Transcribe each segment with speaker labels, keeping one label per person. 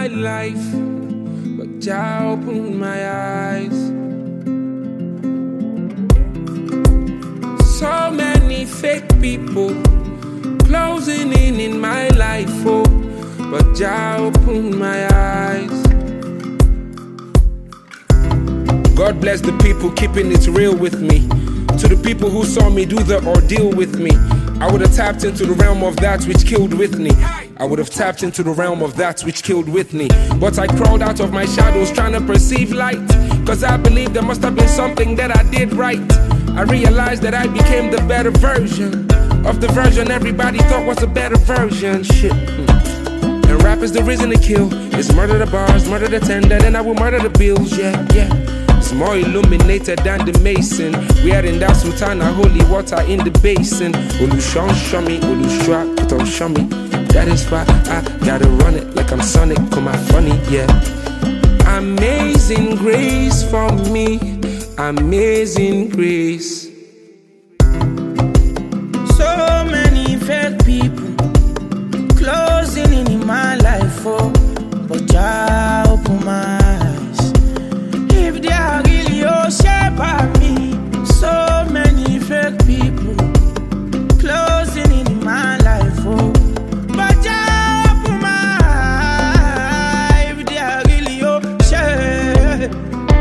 Speaker 1: my life, but Jah opened my eyes. So many fake people closing in my life, oh, but Jah opened my eyes. God bless the people keeping it real with me. To the people who saw me do the ordeal with me, I would have tapped into the realm of that which killed Whitney. I would have tapped into the realm of that which killed Whitney. But I crawled out of my shadows trying to perceive light, cause I believed there must have been something that I did right. I realized that I became the better version of the version everybody thought was a better version. Shit. And rap is the reason to kill. It's murder the bars, murder the tender, then I will murder the bills, yeah, yeah. It's more illuminated than the mason. We are in that sultana, holy water in the basin. Olushon Shami, Olushwa, put on Shami. That is why I gotta run it like I'm Sonic, come out funny, yeah. Amazing grace for me, amazing grace.
Speaker 2: So many fake people closing in my life, oh, but Jah open my eyes. If they are really your shepherd me, so many fake people closing in my life, oh, but Jah open my eyes. If they are really your shepherd,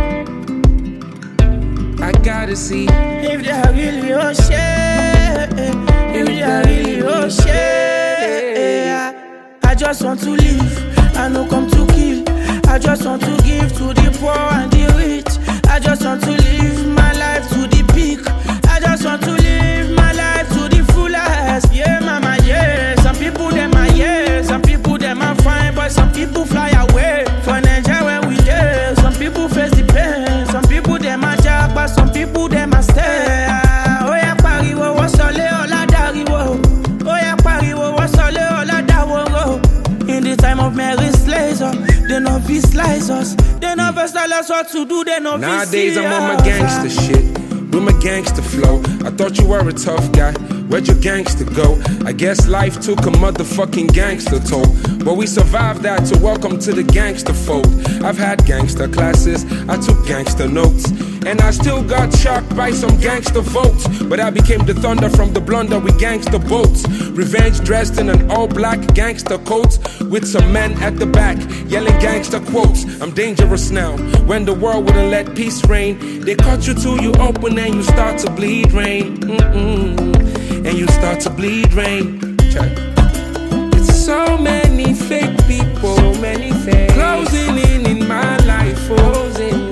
Speaker 1: I gotta see.
Speaker 2: If they are really your shepherd, if they are really your shepherd, I just want to live, I no come to kill. I just want to give to the poor and the rich. I just want to live my life to the peak. I just want to live my life to the fullest. Yeah, mama, yeah. Some people them are yeah, some people them are fine, but some people fly away for Nigeria when we there. Some people face the pain, some people them are jack, but some people them are stay. Oh yeah, pariwo, what's all la dariwo. Oh yeah, pariwo, what's all la dawo. In the time of Mary's laser, they no be slice us. They never tell us what to do, they no be
Speaker 1: nowadays I'm on my gangster shit, with my gangster flow. I thought you were a tough guy, where'd your gangster go? I guess life took a motherfucking gangster toll, but we survived that, so welcome to the gangster fold. I've had gangster classes, I took gangster notes, and I still got shocked by some gangster votes. But I became the thunder from the blunder with gangster boats. Revenge dressed in an all-black gangster coat, with some men at the back yelling gangster quotes. I'm dangerous now, when the world wouldn't let peace reign. They cut you till you open and you start to bleed rain. And you start to bleed rain. It's so many fake people, so many fake closing in my life, closing.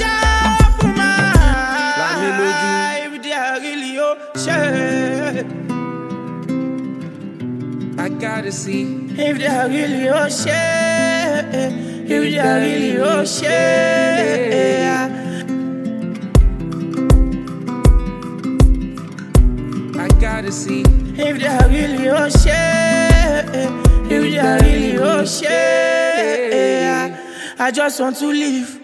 Speaker 1: I gotta see.
Speaker 2: If they are really your shit, if they are really your shit,
Speaker 1: I gotta see.
Speaker 2: If they are really your shit, if they are really your shit, I just want to live,